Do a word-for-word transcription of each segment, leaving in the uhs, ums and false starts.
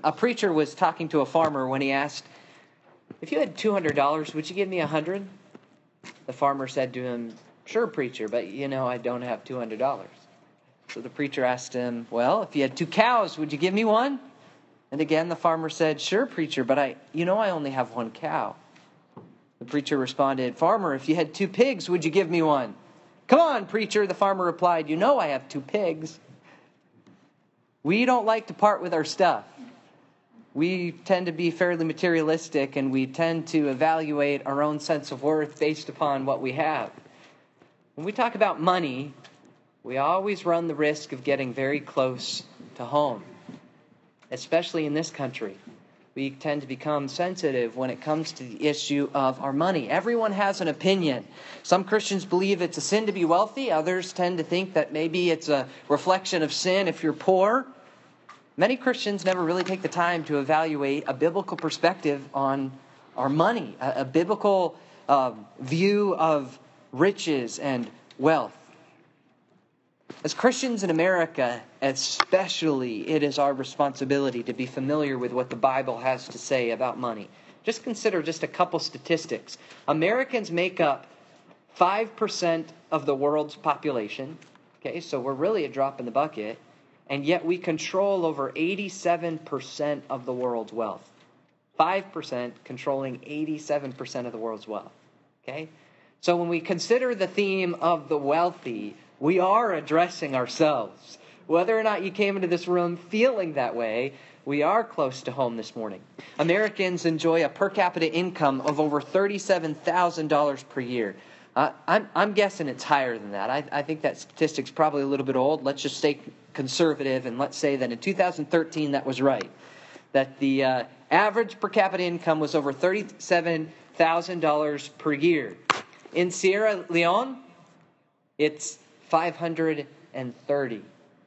A preacher was talking to a farmer when he asked, if you had two hundred dollars, would you give me one hundred dollars? The farmer said to him, sure, preacher, but you know I don't have two hundred dollars. So the preacher asked him, well, if you had two cows, would you give me one? And again, the farmer said, sure, preacher, but I, you know I only have one cow. The preacher responded, farmer, if you had two pigs, would you give me one? Come on, preacher, the farmer replied, you know I have two pigs. We don't like to part with our stuff. We tend to be fairly materialistic, and we tend to evaluate our own sense of worth based upon what we have. When we talk about money, we always run the risk of getting very close to home, especially in this country. We tend to become sensitive when it comes to the issue of our money. Everyone has an opinion. Some Christians believe it's a sin to be wealthy. Others tend to think that maybe it's a reflection of sin if you're poor. Many Christians never really take the time to evaluate a biblical perspective on our money, a, a biblical uh, view of riches and wealth. As Christians in America, especially, it is our responsibility to be familiar with what the Bible has to say about money. Just consider just a couple statistics. Americans make up five percent of the world's population. Okay, so we're really a drop in the bucket. And yet we control over eighty-seven percent of the world's wealth. five percent controlling eighty-seven percent of the world's wealth. Okay? So when we consider the theme of the wealthy, we are addressing ourselves. Whether or not you came into this room feeling that way, we are close to home this morning. Americans enjoy a per capita income of over thirty-seven thousand dollars per year. Uh, I'm, I'm guessing it's higher than that. I, I think that statistic's probably a little bit old. Let's just stay conservative, and let's say that in two thousand thirteen that was right. That the uh, average per capita income was over thirty-seven thousand dollars per year. In Sierra Leone, it's five hundred thirty.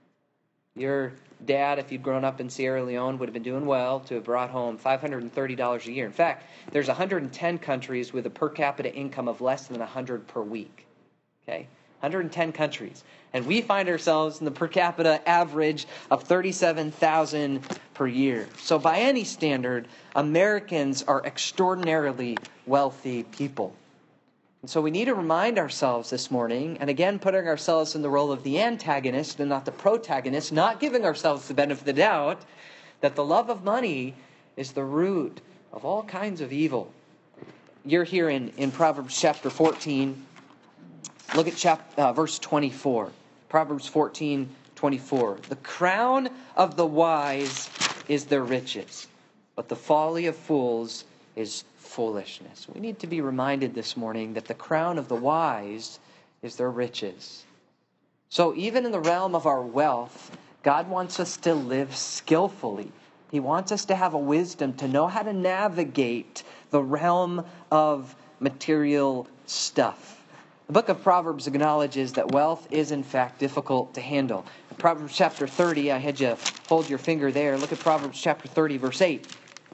Your dad, if you'd grown up in Sierra Leone, would have been doing well to have brought home five hundred thirty dollars a year. In fact, there's one hundred ten countries with a per capita income of less than one hundred per week. Okay? one hundred ten countries. And we find ourselves in the per capita average of thirty-seven thousand per year. So by any standard, Americans are extraordinarily wealthy people. And so we need to remind ourselves this morning, and again putting ourselves in the role of the antagonist and not the protagonist, not giving ourselves the benefit of the doubt, that the love of money is the root of all kinds of evil. You're here in, in Proverbs chapter fourteen. Look at chapter, uh, verse twenty-four. Proverbs fourteen, twenty-four. The crown of the wise is their riches, but the folly of fools is foolishness. We need to be reminded this morning that the crown of the wise is their riches. So even in the realm of our wealth, God wants us to live skillfully. He wants us to have a wisdom to know how to navigate the realm of material stuff. The book of Proverbs acknowledges that wealth is in fact difficult to handle. In Proverbs chapter thirty, I had you hold your finger there. Look at Proverbs chapter thirty, verse eight.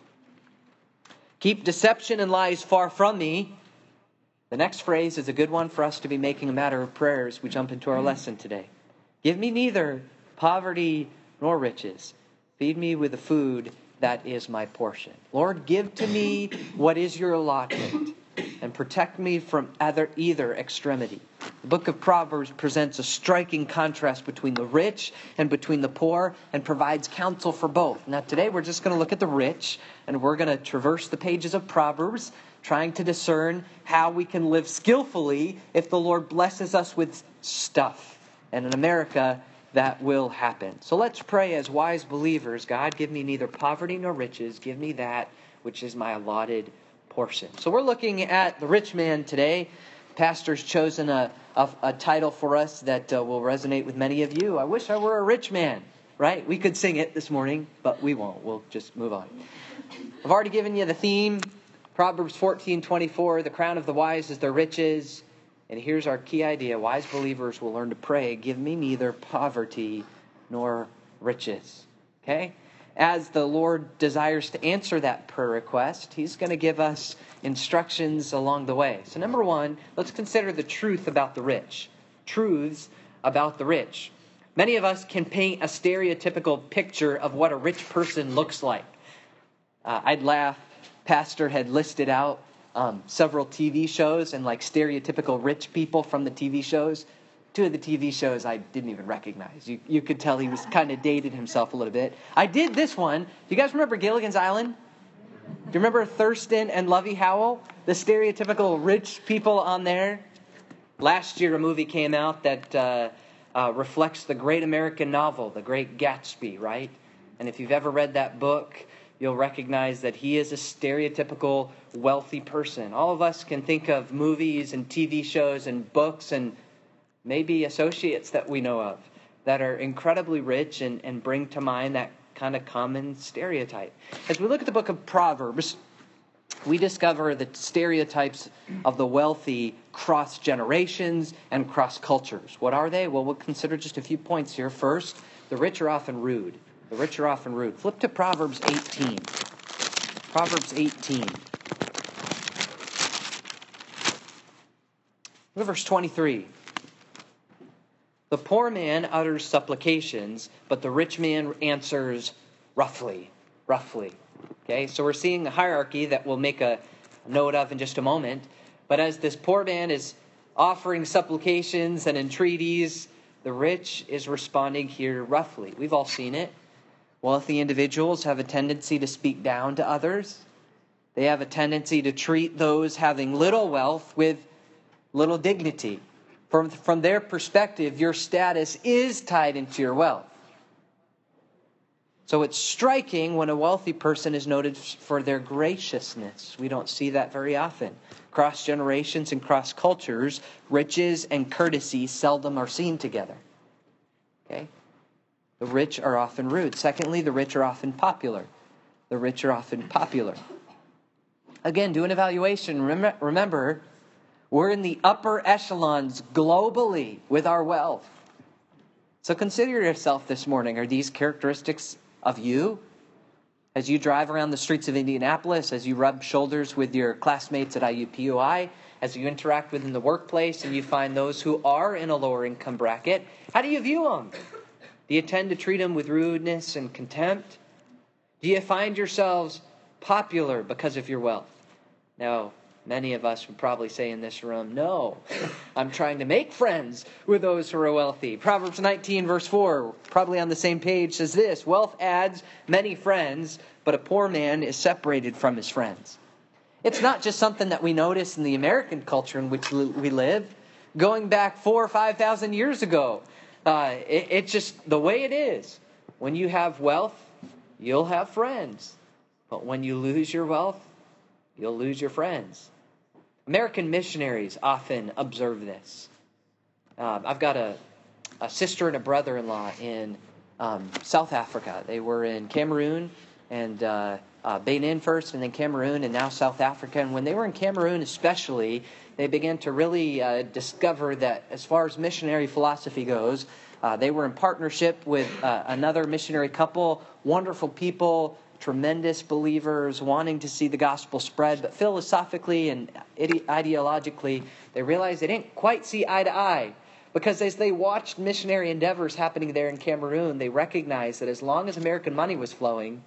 Keep deception and lies far from me. The next phrase is a good one for us to be making a matter of prayer as we jump into our lesson today. Give me neither poverty nor riches. Feed me with the food that is my portion. Lord, give to me what is your allotment, and protect me from either, either extremity. The book of Proverbs presents a striking contrast between the rich and between the poor, and provides counsel for both. Now today we're just going to look at the rich, and we're going to traverse the pages of Proverbs, trying to discern how we can live skillfully if the Lord blesses us with stuff. And in America, that will happen. So let's pray as wise believers. God, give me neither poverty nor riches. Give me that which is my allotted portion. So we're looking at the rich man today. Pastor's chosen a, a, a title for us that uh, will resonate with many of you. I wish I were a rich man, right? We could sing it this morning, but we won't. We'll just move on. I've already given you the theme. Proverbs fourteen twenty-four, the crown of the wise is their riches. And here's our key idea. Wise believers will learn to pray, give me neither poverty nor riches. Okay? As the Lord desires to answer that prayer request, He's going to give us instructions along the way. So number one, let's consider the truth about the rich. Truths about the rich. Many of us can paint a stereotypical picture of what a rich person looks like. Uh, I'd laugh. Pastor had listed out um, several T V shows and like stereotypical rich people from the T V shows. Two of the T V shows I didn't even recognize. You you could tell he was kind of dated himself a little bit. I did this one. Do you guys remember Gilligan's Island? Do you remember Thurston and Lovey Howell? The stereotypical rich people on there? Last year a movie came out that uh, uh, reflects the great American novel, The Great Gatsby, right? And if you've ever read that book, you'll recognize that he is a stereotypical wealthy person. All of us can think of movies and T V shows and books and maybe associates that we know of that are incredibly rich and, and bring to mind that kind of common stereotype. As we look at the book of Proverbs, we discover the stereotypes of the wealthy cross generations and cross cultures. What are they? Well, we'll consider just a few points here. First, the rich are often rude. The rich are often rude. Flip to Proverbs eighteen. Proverbs eighteen. Look at verse twenty-three. The poor man utters supplications, but the rich man answers roughly. Roughly. Okay, so we're seeing a hierarchy that we'll make a note of in just a moment. But as this poor man is offering supplications and entreaties, the rich is responding here roughly. We've all seen it. Wealthy individuals have a tendency to speak down to others. They have a tendency to treat those having little wealth with little dignity. From, from their perspective, your status is tied into your wealth. So it's striking when a wealthy person is noted for their graciousness. We don't see that very often. Cross generations and cross cultures, riches and courtesy seldom are seen together. Okay? The rich are often rude. Secondly, the rich are often popular. The rich are often popular. Again, do an evaluation. Remember, remember we're in the upper echelons globally with our wealth. So consider yourself this morning. Are these characteristics of you? As you drive around the streets of Indianapolis, as you rub shoulders with your classmates at I U P U I, as you interact within the workplace and you find those who are in a lower income bracket, how do you view them? Do you tend to treat them with rudeness and contempt? Do you find yourselves popular because of your wealth? Now, many of us would probably say in this room, no, I'm trying to make friends with those who are wealthy. Proverbs nineteen verse four, probably on the same page, says this: wealth adds many friends, but a poor man is separated from his friends. It's not just something that we notice in the American culture in which we live. Going back four or five thousand years ago, uh, it, it's just the way it is. When you have wealth, you'll have friends. But when you lose your wealth, you'll lose your friends. American missionaries often observe this. Uh, I've got a, a sister and a brother-in-law in um, South Africa. They were in Cameroon and uh, uh, Benin first, and then Cameroon, and now South Africa. And when they were in Cameroon especially, they began to really uh, discover that as far as missionary philosophy goes, uh, they were in partnership with uh, another missionary couple, wonderful people, tremendous believers wanting to see the gospel spread, but philosophically and ide- ideologically, they realized they didn't quite see eye to eye. Because as they watched missionary endeavors happening there in Cameroon, they recognized that as long as American money was flowing,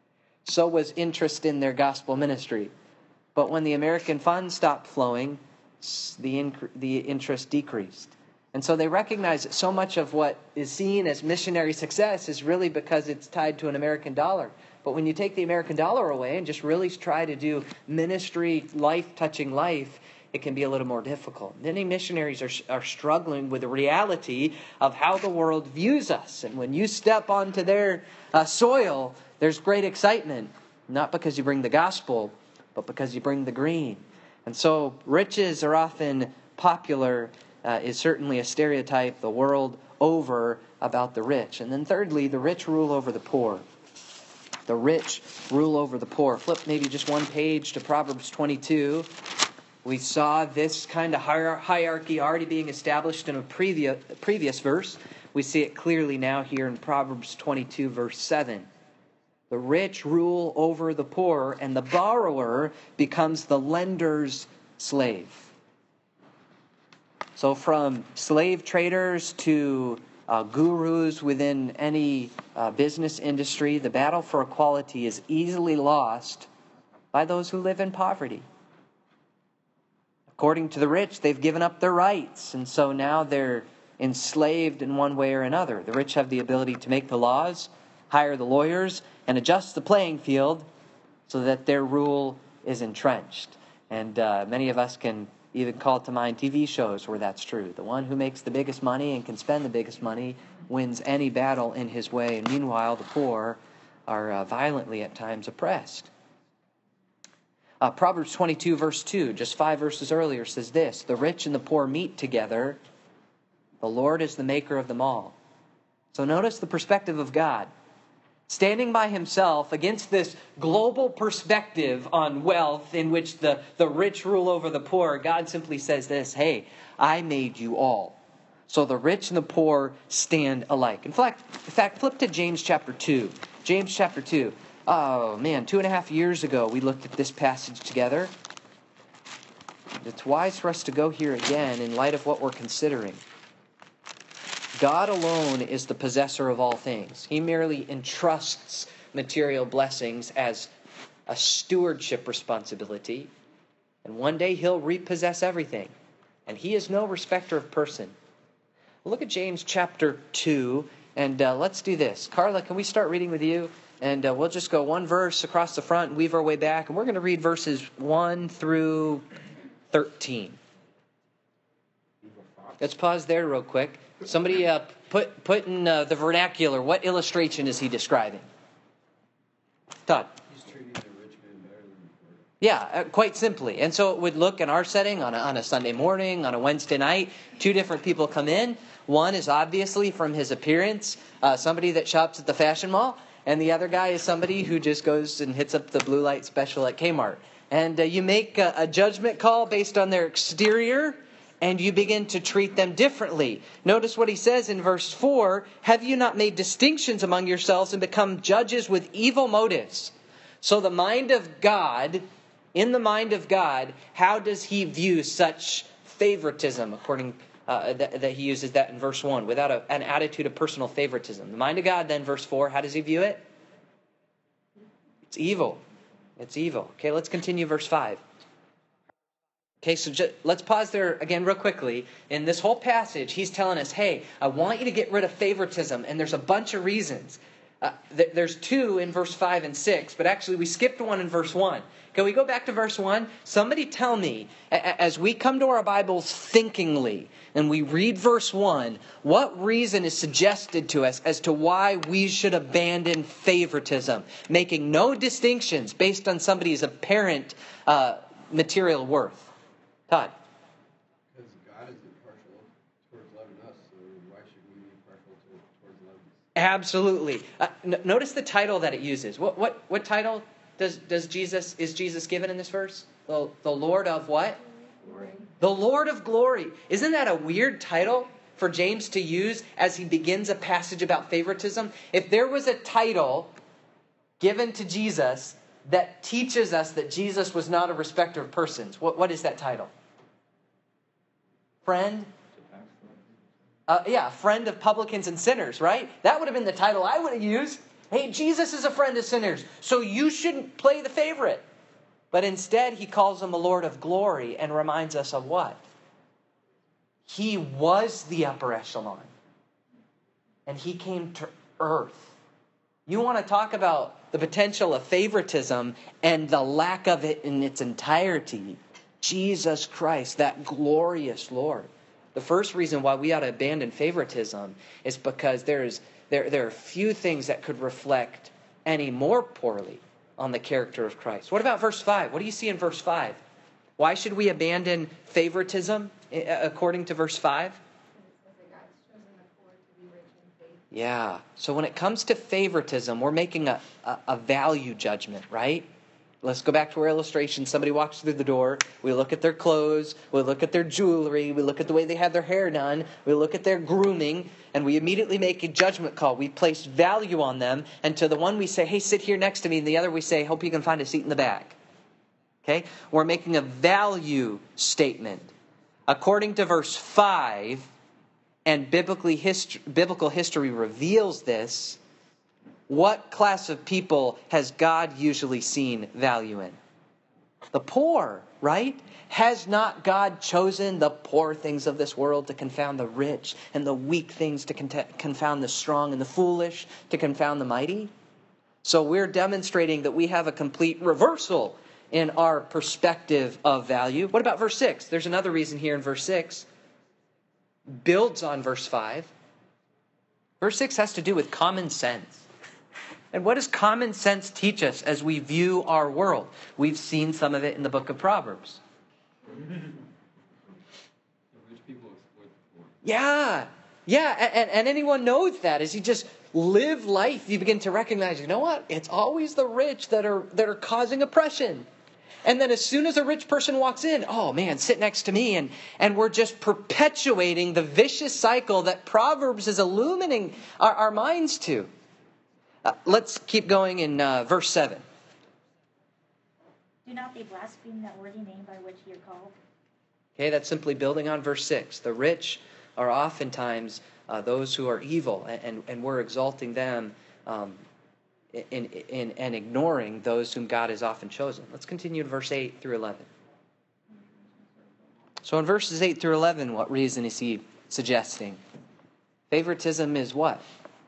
so was interest in their gospel ministry. But when the American funds stopped flowing, the inc- the interest decreased. And so they recognize that so much of what is seen as missionary success is really because it's tied to an American dollar. But when you take the American dollar away and just really try to do ministry, life-touching life, it can be a little more difficult. Many missionaries are, are struggling with the reality of how the world views us. And when you step onto their uh, soil, there's great excitement. Not because you bring the gospel, but because you bring the green. And so riches are often popular, uh, is certainly a stereotype the world over about the rich. And then thirdly, the rich rule over the poor. The rich rule over the poor. Flip maybe just one page to Proverbs twenty-two. We saw this kind of hierarchy already being established in a previous, previous verse. We see it clearly now here in Proverbs twenty-two, verse seven. The rich rule over the poor, and the borrower becomes the lender's slave. So from slave traders to uh, gurus within any uh, business industry, the battle for equality is easily lost by those who live in poverty. According to the rich, they've given up their rights, and so now they're enslaved in one way or another. The rich have the ability to make the laws, hire the lawyers, and adjust the playing field so that their rule is entrenched. And uh, many of us can even call to mind T V shows where that's true. The one who makes the biggest money and can spend the biggest money wins any battle in his way. And meanwhile, the poor are uh, violently at times oppressed. Uh, Proverbs twenty-two, verse two, just five verses earlier, says this: the rich and the poor meet together. The Lord is the maker of them all. So notice the perspective of God. Standing by himself against this global perspective on wealth in which the, the rich rule over the poor, God simply says this: hey, I made you all. So the rich and the poor stand alike. In fact, in fact, flip to James chapter two. James chapter two. Oh man, two and a half years ago we looked at this passage together. It's wise for us to go here again in light of what we're considering. God alone is the possessor of all things. He merely entrusts material blessings as a stewardship responsibility. And one day he'll repossess everything. And he is no respecter of person. Look at James chapter two. And uh, let's do this. Carla, can we start reading with you? And uh, we'll just go one verse across the front and weave our way back. And we're going to read verses one through thirteen. Let's pause there real quick. Somebody uh, put put in uh, the vernacular. What illustration is he describing? Todd. He's treating the rich man better than the poor. Yeah, uh, quite simply. And so it would look in our setting on a, on a Sunday morning, on a Wednesday night. Two different people come in. One is obviously from his appearance, uh, somebody that shops at the fashion mall. And the other guy is somebody who just goes and hits up the blue light special at Kmart. And uh, you make a, a judgment call based on their exterior. And you begin to treat them differently. Notice what he says in verse four. Have you not made distinctions among yourselves and become judges with evil motives? So the mind of God, in the mind of God, how does he view such favoritism? According uh, that, that he uses that in verse one, without a, an attitude of personal favoritism. The mind of God, then verse four, how does he view it? It's evil. It's evil. Okay, let's continue verse five. Okay, so just, let's pause there again real quickly. In this whole passage, he's telling us, hey, I want you to get rid of favoritism, and there's a bunch of reasons. Uh, th- there's two in verse five and six, but actually we skipped one in verse one. Can we go back to verse one? Somebody tell me, a- as we come to our Bibles thinkingly, and we read verse one, what reason is suggested to us as to why we should abandon favoritism, making no distinctions based on somebody's apparent uh, material worth? Todd. Because God is impartial towards loving us, so why should we be partial to, towards loving us? Absolutely. Uh, n- notice the title that it uses. What what what title does does Jesus is Jesus given in this verse? The the Lord of what? Glory. The Lord of glory. Isn't that a weird title for James to use as he begins a passage about favoritism? If there was a title given to Jesus that teaches us that Jesus was not a respecter of persons, what what is that title? Friend? Uh, yeah, friend of publicans and sinners, right? That would have been the title I would have used. Hey, Jesus is a friend of sinners, so you shouldn't play the favorite. But instead, he calls him a Lord of glory and reminds us of what? He was the upper echelon. And he came to earth. You want to talk about the potential of favoritism and the lack of it in its entirety. Jesus Christ, that glorious Lord. The first reason why we ought to abandon favoritism is because there's there, there are few things that could reflect any more poorly on the character of Christ. What about verse five? What do you see in verse five? Why should we abandon favoritism according to verse five? Yeah. So when it comes to favoritism, we're making a, a, a value judgment, right? Let's go back to our illustration. Somebody walks through the door. We look at their clothes. We look at their jewelry. We look at the way they have their hair done. We look at their grooming. And we immediately make a judgment call. We place value on them. And to the one we say, hey, sit here next to me. And the other we say, hope you can find a seat in the back. Okay? We're making a value statement. According to verse five, and biblically hist- biblical history reveals this, what class of people has God usually seen value in? The poor, right? Has not God chosen the poor things of this world to confound the rich, and the weak things to con- confound the strong, and the foolish to confound the mighty? So we're demonstrating that we have a complete reversal in our perspective of value. What about verse six? There's another reason here in verse six. Builds on verse five. Verse six has to do with common sense. And what does common sense teach us as we view our world? We've seen some of it in the book of Proverbs. Yeah, yeah, and, and anyone knows that as you just live life, you begin to recognize, you know what? It's always the rich that are that are causing oppression. And then as soon as a rich person walks in, oh man, sit next to me, and, and we're just perpetuating the vicious cycle that Proverbs is illuminating our, our minds to. Uh, let's keep going in uh, verse seven. Do not they blaspheme that worthy name by which ye are called? Okay, that's simply building on verse six. The rich are oftentimes uh, those who are evil, and, and, and we're exalting them um, in, in, and ignoring those whom God has often chosen. Let's continue to verse eight through eleven. So in verses eight through eleven, what reason is he suggesting? Favoritism is what?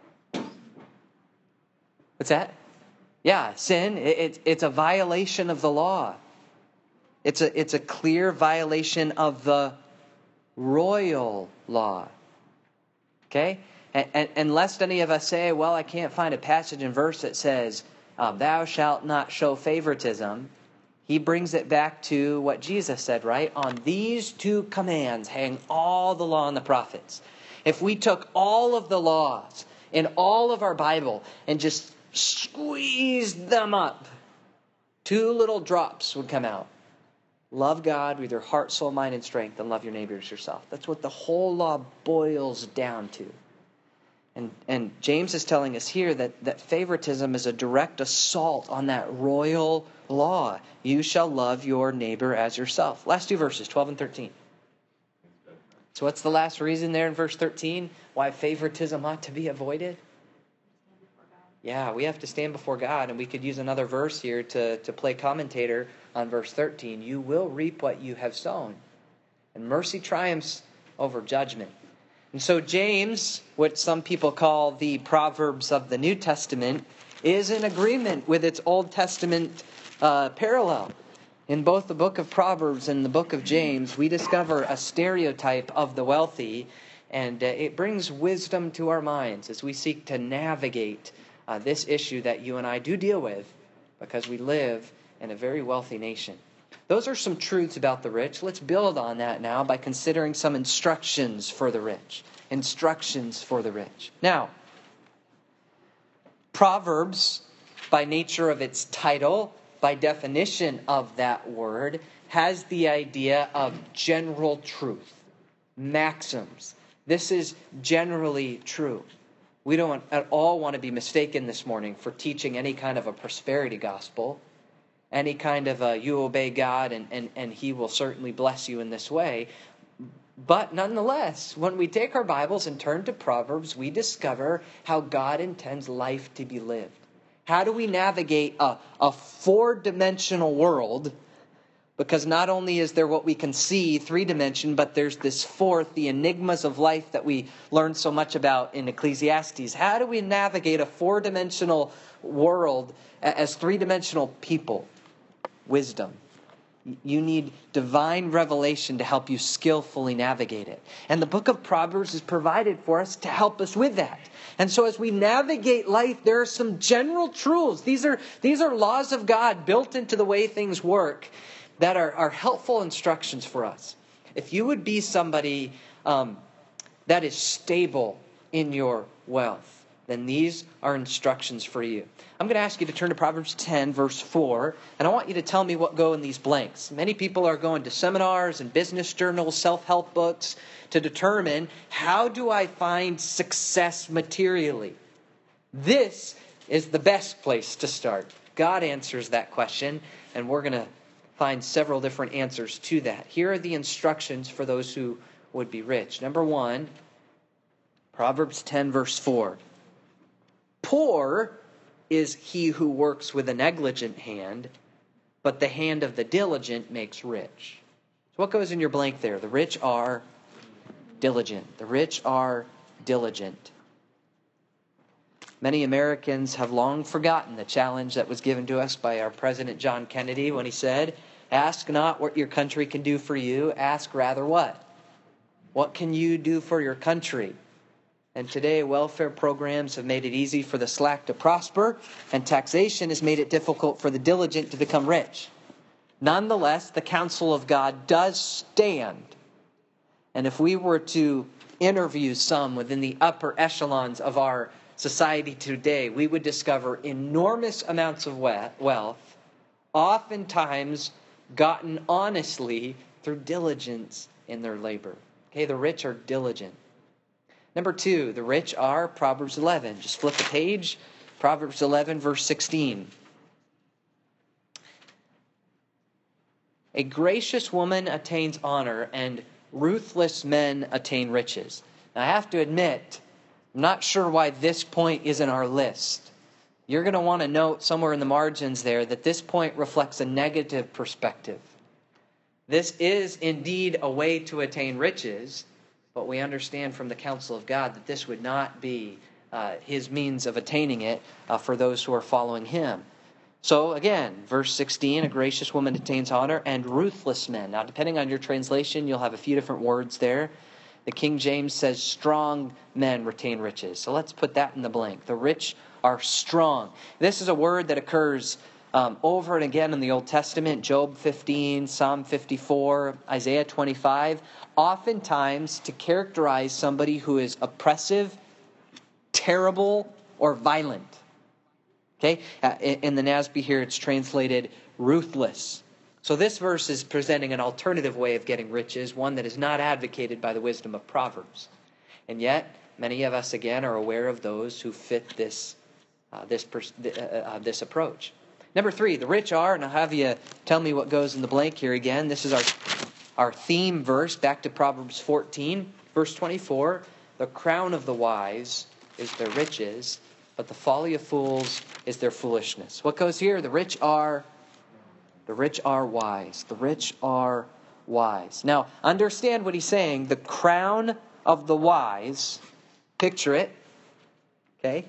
What's that? Yeah, sin. It, it, it's a violation of the law. It's a, it's a clear violation of the royal law. Okay? And, and, and lest any of us say, well, I can't find a passage in verse that says, uh, thou shalt not show favoritism. He brings it back to what Jesus said, right? On these two commands hang all the law and the prophets. If we took all of the laws in all of our Bible and just squeezed them up, two little drops would come out. Love God with your heart, soul, mind, and strength, and love your neighbor as yourself. That's what the whole law boils down to. And, and James is telling us here that, that favoritism is a direct assault on that royal law. You shall love your neighbor as yourself. Last two verses, twelve and thirteen. So what's the last reason there in verse thirteen? Why favoritism ought to be avoided? Yeah, we have to stand before God, and we could use another verse here to, to play commentator on verse thirteen. You will reap what you have sown, and mercy triumphs over judgment. And so James, what some people call the Proverbs of the New Testament, is in agreement with its Old Testament uh, parallel. In both the book of Proverbs and the book of James, we discover a stereotype of the wealthy, and uh, it brings wisdom to our minds as we seek to navigate Uh, this issue that you and I do deal with because we live in a very wealthy nation. Those are some truths about the rich. Let's build on that now by considering some instructions for the rich. Instructions for the rich. Now, Proverbs, by nature of its title, by definition of that word, has the idea of general truth, maxims. This is generally true. We don't at all want to be mistaken this morning for teaching any kind of a prosperity gospel, any kind of a you obey God and, and, and He will certainly bless you in this way. But nonetheless, when we take our Bibles and turn to Proverbs, we discover how God intends life to be lived. How do we navigate a, a four-dimensional world? Because not only is there what we can see, three-dimension, but there's this fourth, the enigmas of life that we learn so much about in Ecclesiastes. How do we navigate a four-dimensional world as three-dimensional people? Wisdom. You need divine revelation to help you skillfully navigate it. And the book of Proverbs is provided for us to help us with that. And so as we navigate life, there are some general truths. These are, these are laws of God built into the way things work that are, are helpful instructions for us. If you would be somebody um, that is stable in your wealth, then these are instructions for you. I'm going to ask you to turn to Proverbs ten, verse four, and I want you to tell me what go in these blanks. Many people are going to seminars and business journals, self-help books, to determine how do I find success materially. This is the best place to start. God answers that question, and we're going to find several different answers to that. Here are the instructions for those who would be rich. Number one, Proverbs ten, verse four. Poor is he who works with a negligent hand, but the hand of the diligent makes rich. So what goes in your blank there? The rich are diligent. The rich are diligent. Many Americans have long forgotten the challenge that was given to us by our President John Kennedy when he said, ask not what your country can do for you, ask rather what? What can you do for your country? And today, welfare programs have made it easy for the slack to prosper, and taxation has made it difficult for the diligent to become rich. Nonetheless, the counsel of God does stand. And if we were to interview some within the upper echelons of our society today, we would discover enormous amounts of wealth, oftentimes gotten honestly through diligence in their labor. Okay, the rich are diligent. Number two, the rich are Proverbs eleven. Just flip the page. Proverbs eleven, verse sixteen. A gracious woman attains honor, and ruthless men attain riches. Now, I have to admit, I'm not sure why this point is in our list. You're going to want to note somewhere in the margins there that this point reflects a negative perspective. This is indeed a way to attain riches, but we understand from the counsel of God that this would not be uh, his means of attaining it uh, for those who are following him. So again, verse sixteen, a gracious woman attains honor, and ruthless men. Now, depending on your translation, you'll have a few different words there. The King James says strong men retain riches. So let's put that in the blank. The rich are strong. This is a word that occurs um, over and again in the Old Testament. Job fifteen, Psalm fifty-four, Isaiah twenty-five. Oftentimes to characterize somebody who is oppressive, terrible, or violent. Okay? Uh, in the N A S B here, it's translated ruthless. So this verse is presenting an alternative way of getting riches, one that is not advocated by the wisdom of Proverbs. And yet, many of us, again, are aware of those who fit this uh, this pers- uh, uh, this approach. Number three, the rich are, and I'll have you tell me what goes in the blank here again. This is our, our theme verse, back to Proverbs fourteen, verse twenty-four. The crown of the wise is their riches, but the folly of fools is their foolishness. What goes here? The rich are... The rich are wise. The rich are wise. Now, understand what he's saying. The crown of the wise, picture it, okay,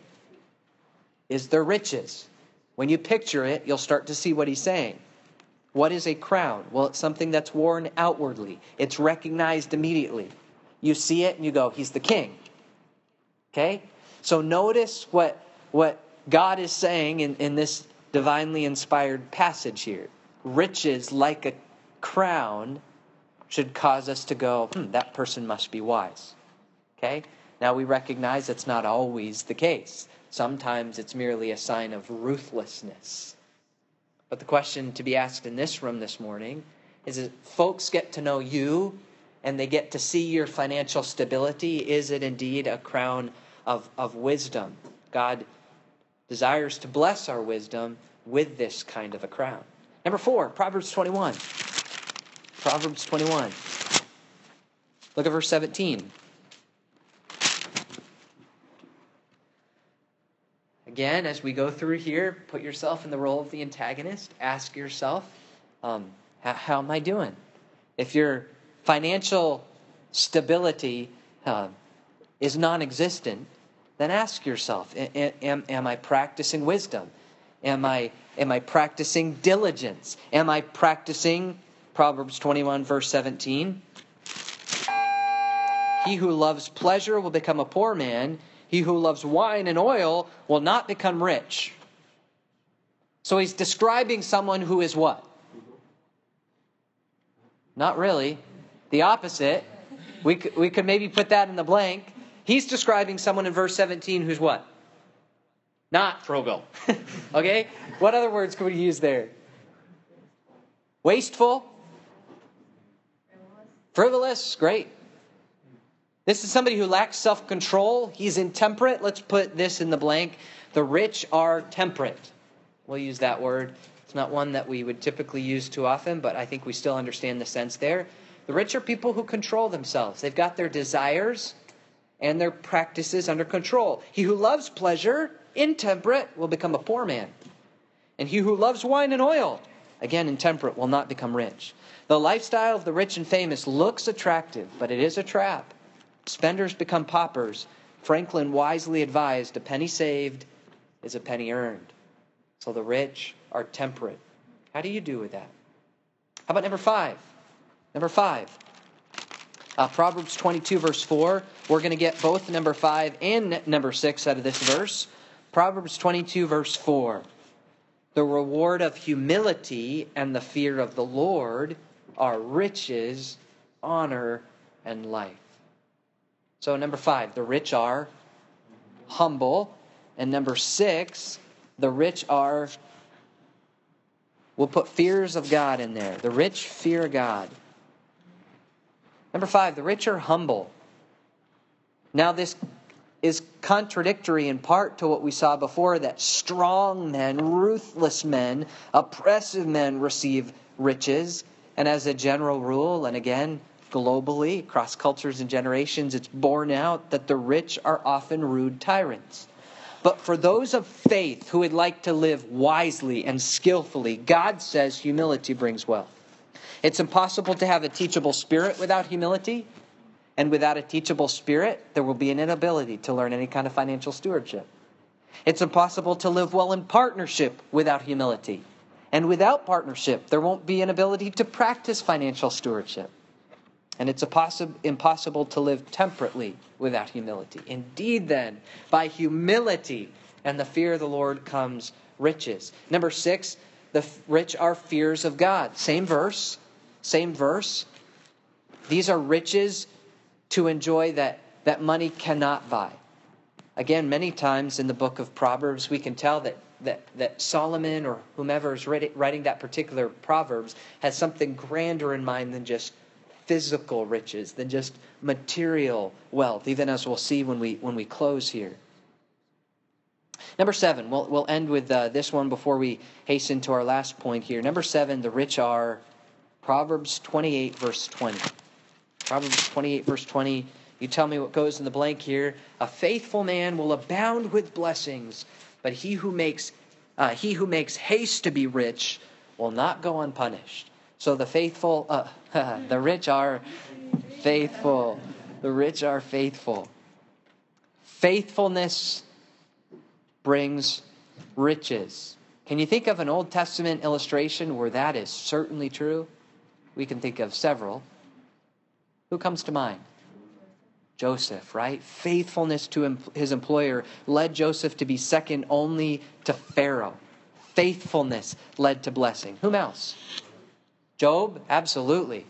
is their riches. When you picture it, you'll start to see what he's saying. What is a crown? Well, it's something that's worn outwardly. It's recognized immediately. You see it and you go, he's the king. Okay? So notice what, what God is saying in, in this divinely inspired passage here. Riches, like a crown, should cause us to go, hmm, that person must be wise. Okay? Now we recognize that's not always the case. Sometimes it's merely a sign of ruthlessness. But the question to be asked in this room this morning is, if folks get to know you and they get to see your financial stability, is it indeed a crown of, of wisdom? God desires to bless our wisdom with this kind of a crown. Number four, Proverbs twenty-one. Proverbs twenty-one. Look at verse seventeen. Again, as we go through here, put yourself in the role of the antagonist. Ask yourself, um, how, how am I doing? If your financial stability uh, is non-existent, then ask yourself, am, am I practicing wisdom? Am I, am I practicing diligence? Am I practicing Proverbs twenty-one, verse seventeen? He who loves pleasure will become a poor man. He who loves wine and oil will not become rich. So he's describing someone who is what? Not really. The opposite. We could, we could maybe put that in the blank. He's describing someone in verse seventeen who's what? Not frugal. Okay? What other words could we use there? Wasteful? Frivolous? Great. This is somebody who lacks self-control. He's intemperate. Let's put this in the blank. The rich are temperate. We'll use that word. It's not one that we would typically use too often, but I think we still understand the sense there. The rich are people who control themselves. They've got their desires, and their practices under control. He who loves pleasure, intemperate, will become a poor man. And he who loves wine and oil, again intemperate, will not become rich. The lifestyle of the rich and famous looks attractive, but it is a trap. Spenders become paupers. Franklin wisely advised, a penny saved is a penny earned. So the rich are temperate. How do you do with that? How about number five? Number five. Uh, Proverbs twenty-two, verse four. We're going to get both number five and number six out of this verse. Proverbs twenty-two, verse four. The reward of humility and the fear of the Lord are riches, honor, and life. So number five, the rich are humble. And number six, the rich are, we'll put fears of God in there. The rich fear God. Number five, the rich are humble. Now this is contradictory in part to what we saw before, that strong men, ruthless men, oppressive men receive riches. And as a general rule, and again, globally, across cultures and generations, it's borne out that the rich are often rude tyrants. But for those of faith who would like to live wisely and skillfully, God says humility brings wealth. It's impossible to have a teachable spirit without humility. And without a teachable spirit, there will be an inability to learn any kind of financial stewardship. It's impossible to live well in partnership without humility. And without partnership, there won't be an ability to practice financial stewardship. And it's possi- impossible to live temperately without humility. Indeed, then, by humility and the fear of the Lord comes riches. Number six, the rich are fears of God. Same verse, same verse. These are riches to enjoy that, that money cannot buy. Again, many times in the book of Proverbs, we can tell that, that, that Solomon or whomever is writing that particular Proverbs has something grander in mind than just physical riches, than just material wealth, even as we'll see when we when we close here. Number seven, we'll, we'll end with uh, this one before we hasten to our last point here. Number seven, the rich are, Proverbs twenty-eight, verse twenty. Proverbs twenty-eight, verse twenty. You tell me what goes in the blank here. A faithful man will abound with blessings, but he who makes uh, he who makes haste to be rich will not go unpunished. So the faithful, uh, the rich are faithful. The rich are faithful. Faithfulness brings riches. Can you think of an Old Testament illustration where that is certainly true? We can think of several. Who comes to mind? Joseph, right? Faithfulness to his employer led Joseph to be second only to Pharaoh. Faithfulness led to blessing. Whom else? Job, absolutely.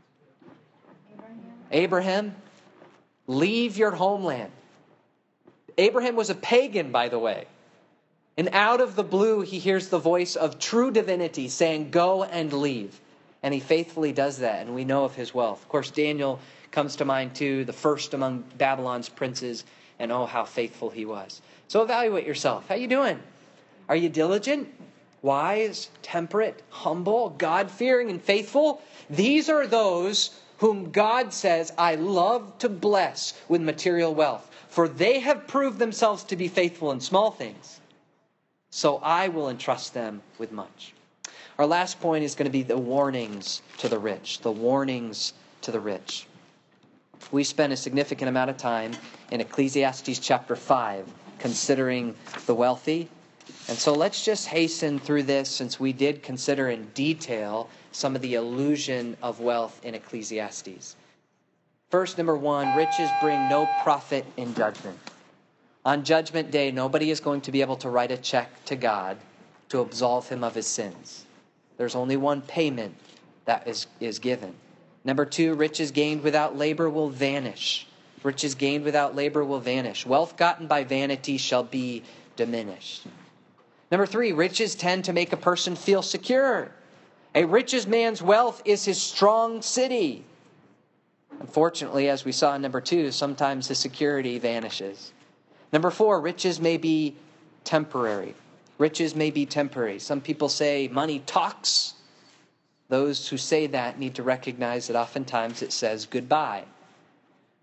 Abraham. Abraham, leave your homeland. Abraham was a pagan, by the way. And out of the blue, he hears the voice of true divinity saying, go and leave. And he faithfully does that, and we know of his wealth. Of course, Daniel comes to mind too, the first among Babylon's princes, and oh, how faithful he was. So evaluate yourself. How you doing? Are you diligent? Wise, temperate, humble, God-fearing, and faithful? These are those whom God says, I love to bless with material wealth, for they have proved themselves to be faithful in small things. So I will entrust them with much. Our last point is going to be the warnings to the rich. The warnings to the rich. We spent a significant amount of time in Ecclesiastes chapter five considering the wealthy. And so let's just hasten through this, since we did consider in detail some of the illusion of wealth in Ecclesiastes. First, number one, riches bring no profit in judgment. On Judgment Day, nobody is going to be able to write a check to God to absolve him of his sins. There's only one payment that is, is given. Number two, riches gained without labor will vanish. Riches gained without labor will vanish. Wealth gotten by vanity shall be diminished. Number three, riches tend to make a person feel secure. A rich man's wealth is his strong city. Unfortunately, as we saw in number two, sometimes the security vanishes. Number four, riches may be temporary. Riches may be temporary. Some people say money talks. Those who say that need to recognize that oftentimes it says goodbye.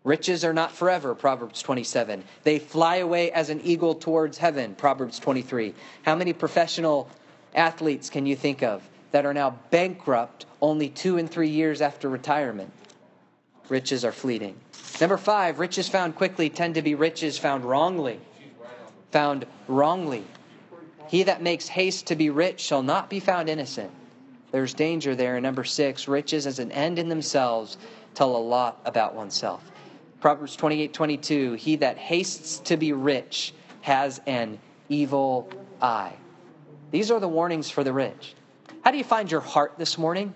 Riches are not forever, Proverbs twenty-seven. They fly away as an eagle towards heaven, Proverbs twenty-three. How many professional athletes can you think of that are now bankrupt only two and three years after retirement? Riches are fleeting. Number five, riches found quickly tend to be riches found wrongly. Found wrongly. He that makes haste to be rich shall not be found innocent. There's danger there. And number six, riches as an end in themselves tell a lot about oneself. Proverbs twenty-eight twenty-two, he that hastes to be rich has an evil eye. These are the warnings for the rich. How do you find your heart this morning?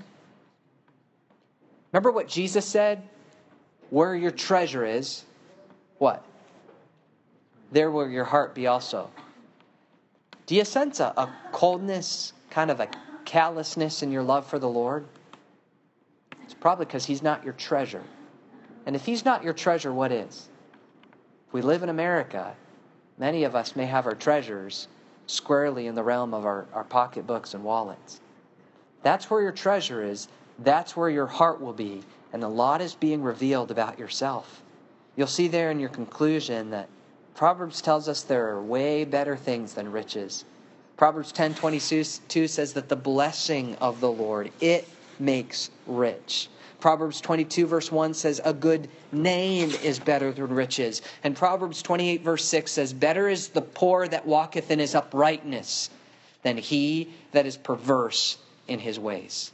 Remember what Jesus said? Where your treasure is, what? There will your heart be also. Do you sense a, a coldness, kind of a callousness in your love for the Lord? It's probably because He's not your treasure. And if He's not your treasure, what is? If we live in America, many of us may have our treasures squarely in the realm of our, our pocketbooks and wallets. That's where your treasure is. That's where your heart will be. And a lot is being revealed about yourself. You'll see there in your conclusion that Proverbs tells us there are way better things than riches. Proverbs ten twenty-two says that the blessing of the Lord, it makes rich. Proverbs twenty-two verse one says a good name is better than riches. And Proverbs twenty-eight verse six says, better is the poor that walketh in his uprightness than he that is perverse in his ways.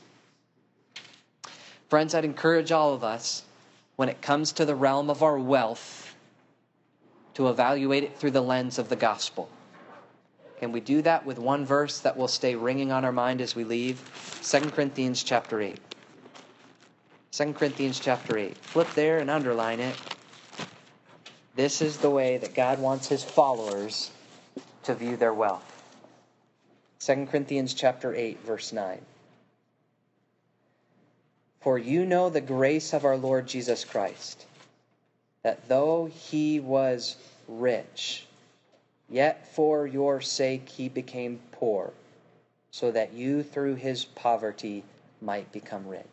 Friends, I'd encourage all of us, when it comes to the realm of our wealth, to evaluate it through the lens of the gospel. Can we do that with one verse that will stay ringing on our mind as we leave? Second Corinthians chapter eight. Second Corinthians chapter eight. Flip there and underline it. This is the way that God wants His followers to view their wealth. Second Corinthians chapter eight, verse nine. For you know the grace of our Lord Jesus Christ, that though He was rich, yet for your sake He became poor, so that you through His poverty might become rich.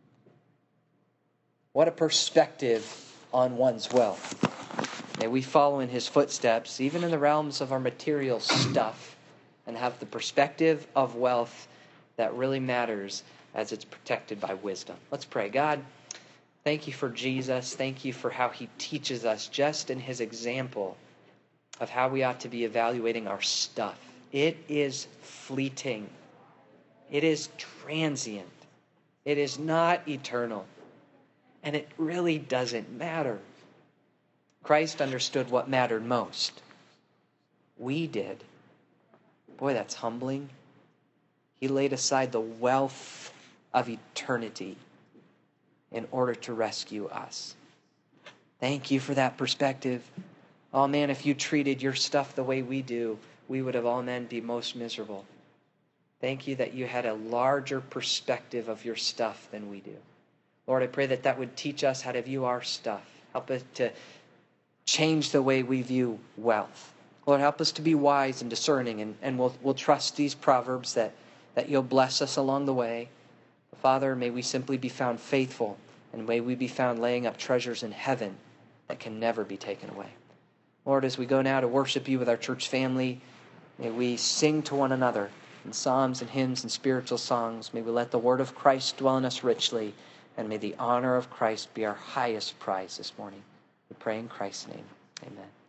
What a perspective on one's wealth. May we follow in His footsteps, even in the realms of our material stuff, and have the perspective of wealth that really matters as it's protected by wisdom. Let's pray. God, thank You for Jesus. Thank You for how He teaches us just in His example of how we ought to be evaluating our stuff. It is fleeting. It is transient. It is not eternal. And it really doesn't matter. Christ understood what mattered most. We did. Boy, that's humbling. He laid aside the wealth of eternity in order to rescue us. Thank You for that perspective. Oh man, if You treated Your stuff the way we do, we would have all men be most miserable. Thank You that You had a larger perspective of Your stuff than we do. Lord, I pray that that would teach us how to view our stuff. Help us to change the way we view wealth. Lord, help us to be wise and discerning, and, and we'll, we'll trust these proverbs that, that You'll bless us along the way. Father, may we simply be found faithful, and may we be found laying up treasures in heaven that can never be taken away. Lord, as we go now to worship You with our church family, may we sing to one another in psalms and hymns and spiritual songs. May we let the word of Christ dwell in us richly, and may the honor of Christ be our highest prize this morning. We pray in Christ's name. Amen.